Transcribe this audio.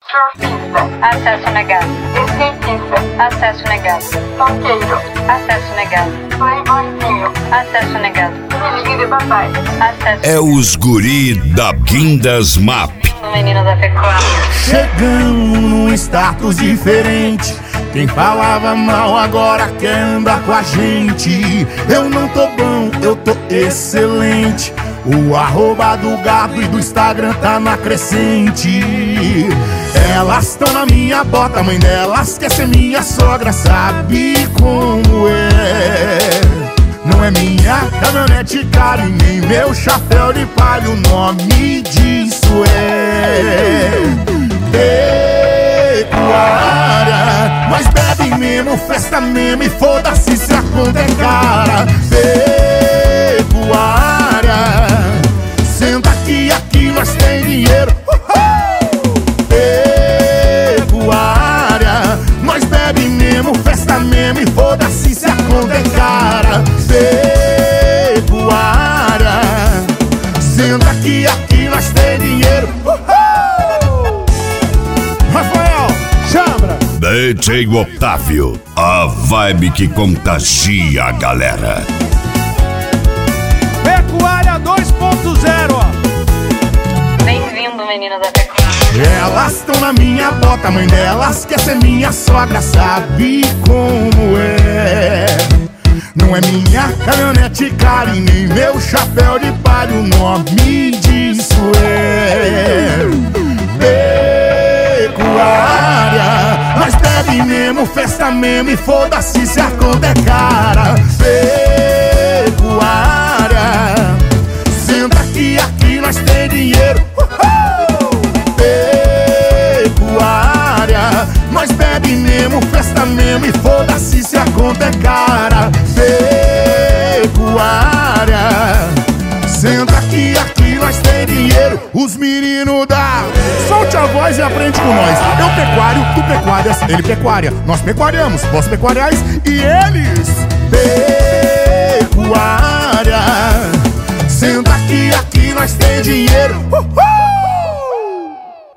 Surfista. Acesso negado. Skatista. Acesso negado. Funkeiro. Acesso negado. Playboyzinho. Acesso negado. Me ligue de papai. Acesso. É os guri da Guindas Map. Menino da pecuária. Chegamos num status diferente. Quem falava mal agora quer andar com a gente. Eu não tô bom, eu tô excelente. O arroba do Gado e do Instagram tá na crescente. Elas tão na minha bota, mãe delas quer ser minha sogra. Sabe como é? Não é minha caminhonete cara e nem meu chapéu de palha. O nome disso é pecuária. Nós bebe mesmo, festa mesmo e foda-se se a conta é cara. Pecuária. Senta aqui nós tem dinheiro. Pecuária. Nós bebe mesmo, festa mesmo e foda-se se a conta é cara. Pecuária. Senta aqui nós tem dinheiro. Rafael, chama. DJ Otávio, a vibe que contagia a galera. Pecuária 2.0, ó. Bem-vindo, menino da pecuária. Elas tão na minha bota, mãe delas quer ser minha sogra. Sabe como é? Não é minha caminhonete cara e nem meu chapéu de palha. O nome disso é pecuária. Nós bebe mesmo, festa mesmo e foda-se se a conta é cara. Pecuária. Senta aqui nós tem dinheiro. Pecuária. Nós bebe mesmo, festa mesmo e foda-se se a conta é cara. Pecuária. Senta aqui nós tem dinheiro. Os meninos da solte a voz e aprende com nós. Eu pecuário, tu pecuárias, ele pecuária. Nós pecuariamos, vós pecuariais e eles pecuária. Senta aqui nós tem dinheiro.